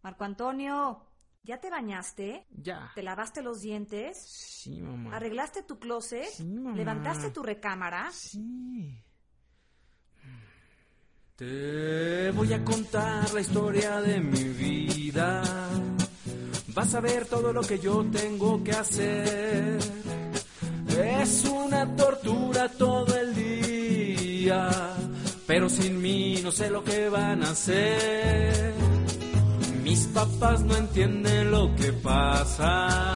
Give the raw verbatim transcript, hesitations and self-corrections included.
Marco Antonio, ¿ya te bañaste? Ya. ¿Te lavaste los dientes? Sí, mamá. ¿Arreglaste tu closet? Sí, mamá. ¿Levantaste tu recámara? Sí. Te voy a contar la historia de mi vida. Vas a ver todo lo que yo tengo que hacer. Es una tortura todo el día, pero sin mí no sé lo que van a hacer. Mis papás no entienden lo que pasa.